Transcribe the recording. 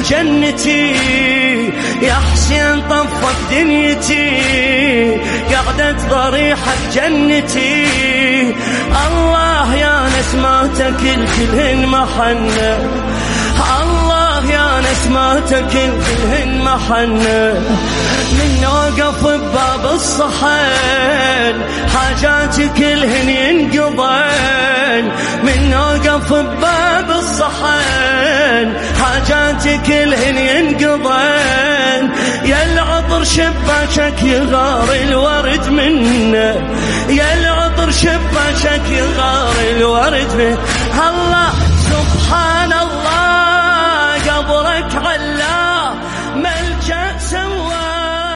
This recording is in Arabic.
جنتي، يا حسين طفت دنيتي، قعدت ضريحك جنتي. الله يا نسماتك الكلهن محنة، الله يا نسماتك الكلهن محنة. من وقف بباب الصحن حاجاتي كلهن ينقضن، من وقف بباب الصحن حاجاتي كلهن ينقضن. يا العطر شباكك يغار الورد منه، يا العطر شباكك يغار الورد منه. الله سبحان